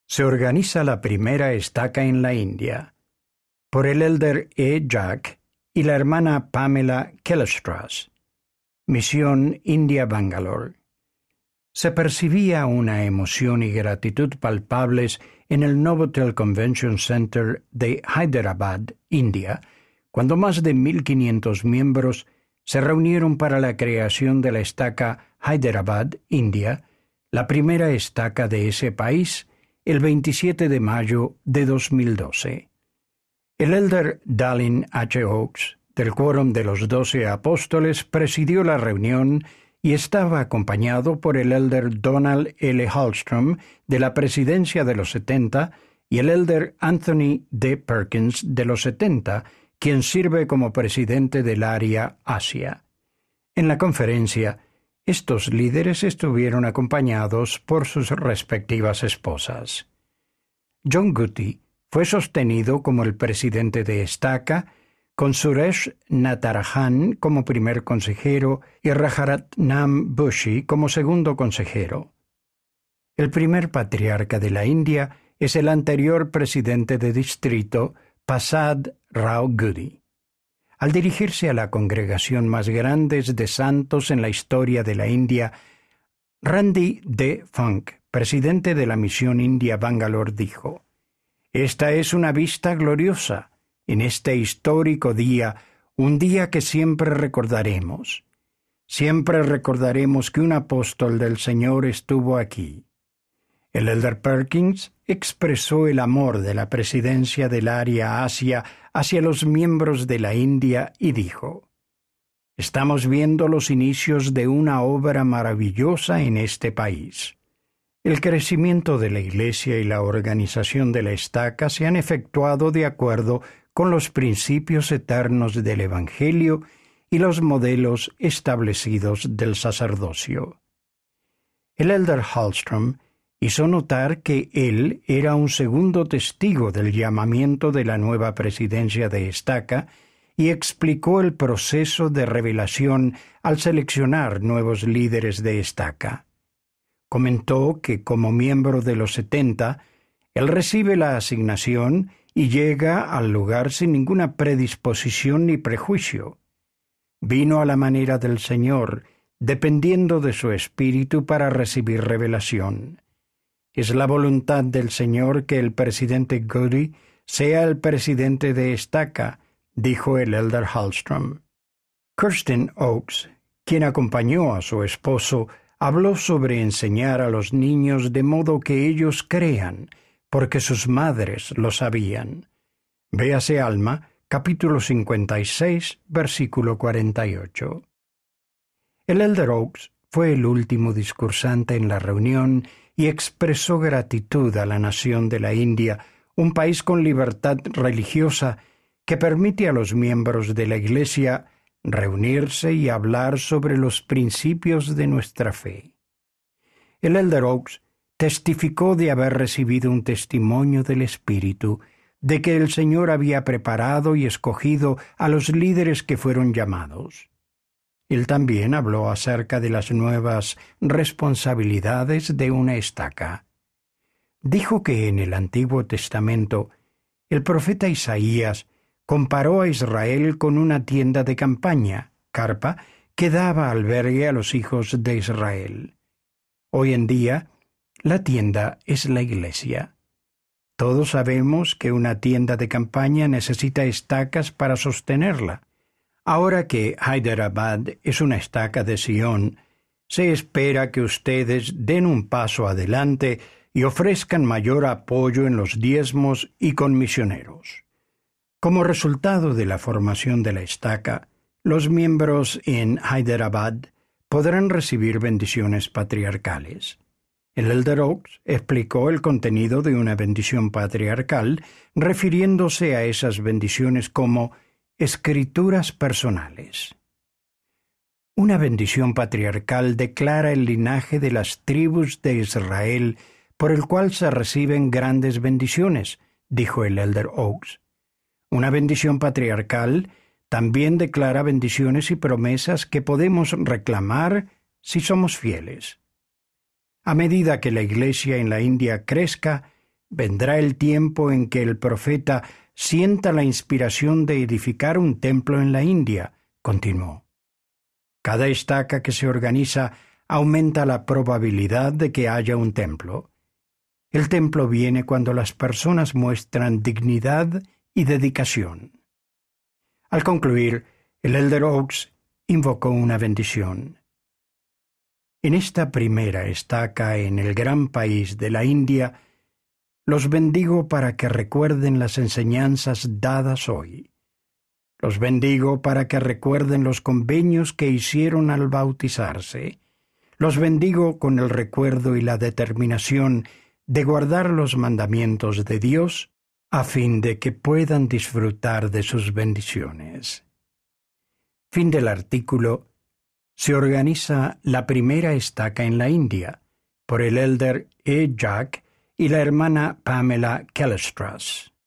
Se organiza la primera estaca en la India por el elder E. Jack y la hermana Pamela Kellestras. Misión India Bangalore. Se percibía una emoción y gratitud palpables en el Novotel Convention Center de Hyderabad, India, cuando más de 1,500 miembros se reunieron para la creación de la estaca Hyderabad, India, la primera estaca de ese país, el 27 de mayo de 2012. El elder Dallin H. Oaks, del Quórum de los 12 Apóstoles, presidió la reunión y estaba acompañado por el elder Donald L. Hallstrom, de la Presidencia de los 70, y el elder Anthony D. Perkins, de los 70, quien sirve como presidente del área Asia. En la conferencia, estos líderes estuvieron acompañados por sus respectivas esposas. John Guti fue sostenido como el presidente de estaca, con Suresh Natarajan como primer consejero y Rajaratnam Bushi como segundo consejero. El primer patriarca de la India es el anterior presidente de distrito, Prasad Rao Gudi. Al dirigirse a la congregación más grande de santos en la historia de la India, Randy D. Funk, presidente de la misión India Bangalore, dijo: «Esta es una vista gloriosa, en este histórico día, un día que siempre recordaremos. Siempre recordaremos que un apóstol del Señor estuvo aquí». El elder Perkins expresó el amor de la presidencia del área Asia hacia los miembros de la India y dijo: «Estamos viendo los inicios de una obra maravillosa en este país. El crecimiento de la Iglesia y la organización de la estaca se han efectuado de acuerdo con los principios eternos del Evangelio y los modelos establecidos del sacerdocio». El elder Hallstrom hizo notar que él era un segundo testigo del llamamiento de la nueva presidencia de estaca y explicó el proceso de revelación al seleccionar nuevos líderes de estaca. Comentó que como miembro de los 70, él recibe la asignación y llega al lugar sin ninguna predisposición ni prejuicio. Vino a la manera del Señor, dependiendo de su espíritu para recibir revelación. Es la voluntad del Señor que el presidente Gudi sea el presidente de estaca, dijo el elder Hallstrom. Kirsten Oaks, quien acompañó a su esposo, habló sobre enseñar a los niños de modo que ellos crean, porque sus madres lo sabían. Véase Alma, capítulo 56, versículo 48. El elder Oaks fue el último discursante en la reunión y expresó gratitud a la nación de la India, un país con libertad religiosa que permite a los miembros de la Iglesia reunirse y hablar sobre los principios de nuestra fe. El elder Oaks testificó de haber recibido un testimonio del Espíritu de que el Señor había preparado y escogido a los líderes que fueron llamados. Él también habló acerca de las nuevas responsabilidades de una estaca. Dijo que en el Antiguo Testamento el profeta Isaías comparó a Israel con una tienda de campaña, carpa, que daba albergue a los hijos de Israel. Hoy en día, la tienda es la Iglesia. Todos sabemos que una tienda de campaña necesita estacas para sostenerla. Ahora que Hyderabad es una estaca de Sion, se espera que ustedes den un paso adelante y ofrezcan mayor apoyo en los diezmos y con misioneros. Como resultado de la formación de la estaca, los miembros en Hyderabad podrán recibir bendiciones patriarcales. El elder Oaks explicó el contenido de una bendición patriarcal, refiriéndose a esas bendiciones como escrituras personales. Una bendición patriarcal declara el linaje de las tribus de Israel, por el cual se reciben grandes bendiciones, dijo el elder Oaks. Una bendición patriarcal también declara bendiciones y promesas que podemos reclamar si somos fieles. A medida que la Iglesia en la India crezca, vendrá el tiempo en que el profeta sienta la inspiración de edificar un templo en la India, continuó. Cada estaca que se organiza aumenta la probabilidad de que haya un templo. El templo viene cuando las personas muestran dignidad y dedicación. Al concluir, el elder Oaks invocó una bendición. En esta primera estaca en el gran país de la India, los bendigo para que recuerden las enseñanzas dadas hoy. Los bendigo para que recuerden los convenios que hicieron al bautizarse. Los bendigo con el recuerdo y la determinación de guardar los mandamientos de Dios a fin de que puedan disfrutar de sus bendiciones. Fin del artículo. Se organiza la primera estaca en la India por el elder E. Jack y la hermana Pamela Kellestrass.